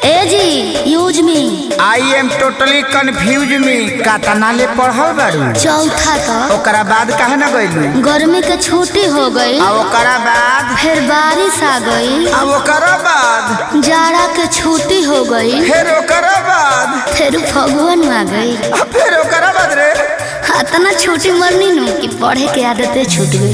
ए जी use me I am totally confuse में कातना ले पढ़ल बारू। चौथा तक ओकरा बाद काहे ना गइलू? गर्मी के छुट्टी हो गई। आ ओकरा बाद फिर बारिश आ गई। आ ओकरा बाद जाड़ा के छुट्टी हो गई। फिर ओकरा बाद फिर फगुन आ गई। आ फिर ओकरा बाद रे इतना छुट्टी मरनी नु कि पढ़े के आदतें छूट गई।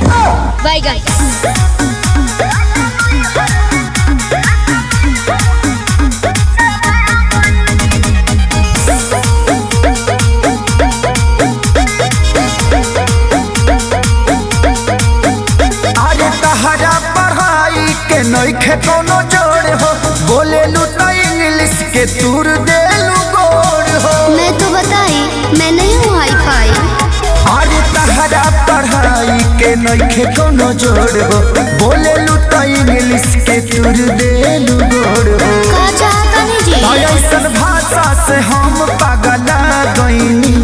अरे तहरा पढ़ाई के नइखे कोनो जोड़ हो, बोलेलू त इंग्लिश के तूर देलू गोड़ हो। मैं तो बताई मैं नहीं हूँ हाई फाई। अरे तहरा पढ़ाई के नइखे कोनो जोड़ हो, बोलेलू त इंग्लिश के तूर देलू गोड़ हो। का चाहता नहीं जी? ऐसन भाषा से हम पगला गईनी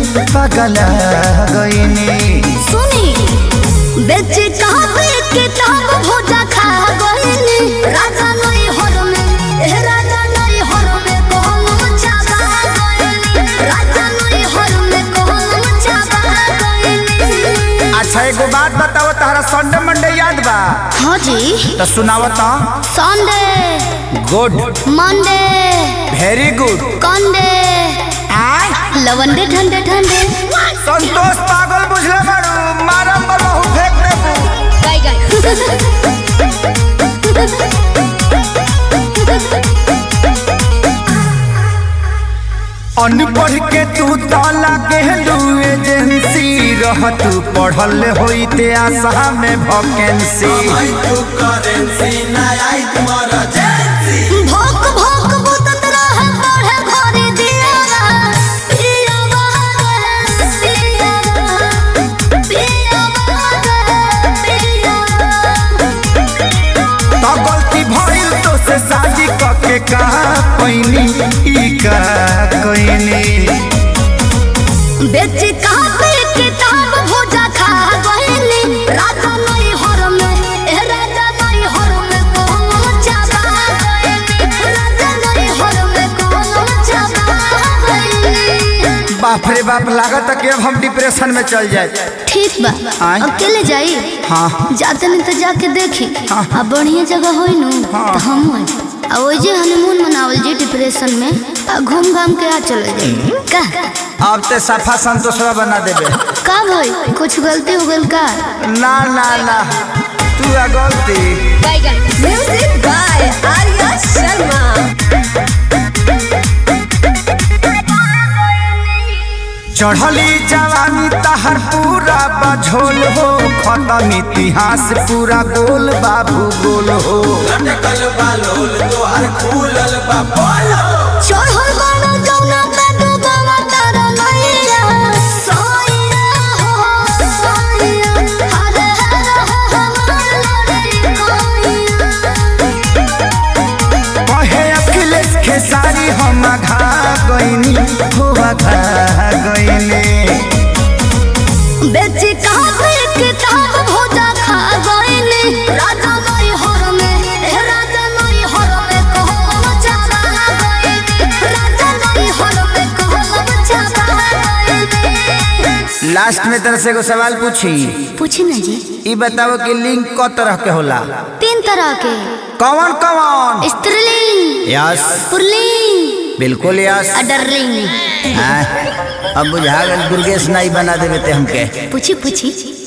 सुनी बेचे कहावे किताब भोजा खा गईनी। राजा नहीं हर में राजा नहीं हर में कहूँ चाबा गईनी। राजा नहीं हर में कहूँ चाबा गईनी। अच्छा एगो बात बताओ, तहरा संडे मंडे याद बा? हाँ जी तो सुनावत। Sunday good Monday very good. कंडे लवंडे ठंडे ठंडे। संतोष पागल बुझले बारू, मारम बलहु फेंक देबू। अनपढ़ के तू ताला गेलू एजेंसी रह, तू पढ़ल होइते आशा में वैकेंसी। भोक भोक बुतत रहे पढ़े घरे दियारा। पिया बागे पिया बागे। तो गलती भइल तो से शादी कके का पैनी ई का कइनी। बेच कापे किताब भोजा खा गईली। राजा नहीं हर में राजा नहीं हर में कहूँ चाबा गईली। राजा नहीं हर में कहूँ चाबा गईली। बाप रे बाप, लागत कि अब हम डिप्रेशन में चल जाए। ठीक बा आय? अकेले जाई? हाँ जाते नहीं तो जाके देखी। हाँ। अब बढ़िया जगह होई नु हाँ। तो हम आई। अब वही जे हनीमून मनावल जी डिप्रेशन में घूम घाम के आ चले जाए का। अब ते सफा संतोषवा बना देबे। का भाई कुछ गलती हो गई का? ना ना ना तू आ गलती। Music by Arya Sharma. चढ़ली जवानी तहर पूरा बझोल हो, खत्म इतिहास पूरा गोल बाबू गोल हो। चढ़ल बाना जौना पे डूबावा तारा नैया। सोइया हो सोइया हरे हरे हमारे कोइया। कहे अखिलेश खेसारी हम घा गईनी हो घा गईनी। बेच कापे किताब भोजा खा गईली। राजा नहीं हर में राजा नहीं हर में कहूँ चाबा गईली। राजा नहीं हर में कहूँ चाबा गईली। लास्ट में तरह से एगो सवाल पूछी ना जी। ई बताओ कि लिंग क तरह के होला? 3 तरह के। कौन कौन? स्त्रीलिंग यस पुल्लिंग बिल्कुल यस। अडरलिंग। हाँ, अब बुझा गल दुर्गेश नाई बना देवे ते हमके। पूछी